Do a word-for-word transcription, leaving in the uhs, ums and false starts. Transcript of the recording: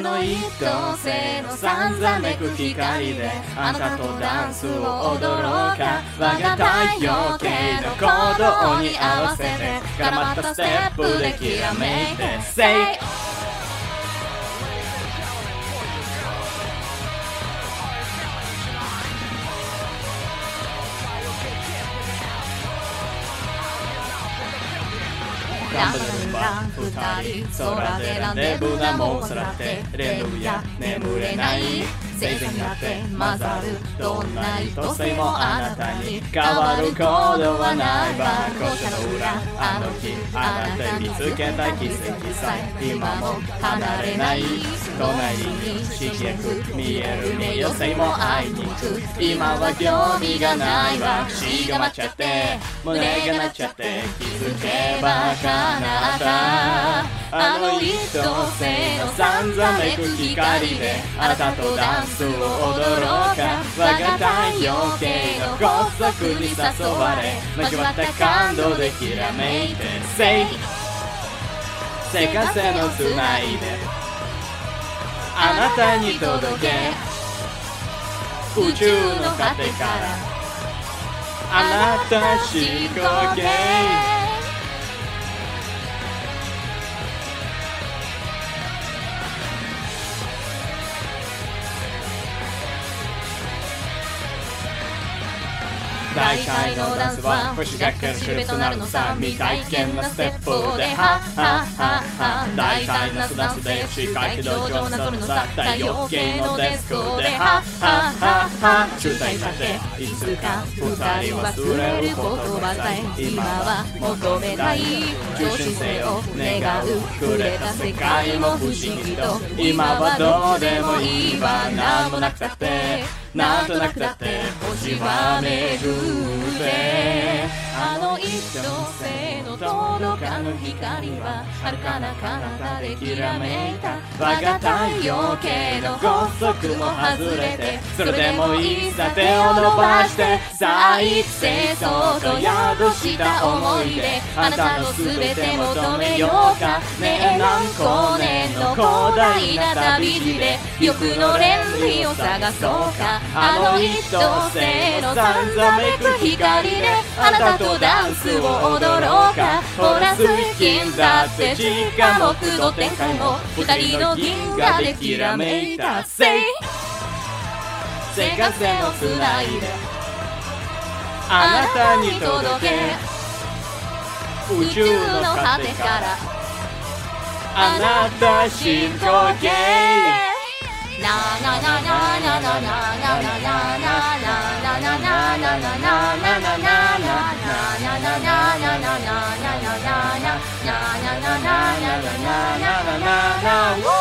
あの一等星のさんざめく光であなたとダンスを踊ろうか。我が太陽系の鼓動に合わせて絡まったステップできらめいて Sayランバルンバ二人空でランデブーなもんさらってレルや眠れない生前になって混ざるどんな意図性もあなたに変わることはないわ。校舎の裏あの日あなたに見つけた奇跡さえ今も離れない。隣に色薬見える名誉性もあいにく今は興味がないわ。血が待っちゃって胸が鳴っちゃって気づけば叶ったあの一等星のさんざめく光であなたとダンスを踊ろうか。我が太陽系の法則に誘われ交わった感動できらめいて Say 生活へのつないであなたに届け宇宙の果てからあなたしこけ大体のダンスは星がけるシルとなるのさ。未体験なステップでハッハッハッハ大体なスダンスで視界軌道上なぞるのさ。太陽系のデスクでハッハッハッハ主体さていつか二人忘れる言葉さえ今は求めない中心性を願うくれた世界も不思議と今はどうでもいいわ。なんもなくたってなんとなくだって星は巡ってあの一等星の届かぬ光は遥かな彼方できらめいた。我が太陽系の法則も外れてそれでもいいさ手を伸ばしてさあ一斉そうと宿した思いであなたの全て求めようか。ねえ何光年の広大な旅路で欲の連理を探そうか。あの一等星のさんざめく光であなたとダンスを踊ろうか。ほら水金だって地下木土天界も二人の銀河できらめいた Say 生活へのつないであなたに届け宇宙の果てからあなたしこけなななななななななななななななななな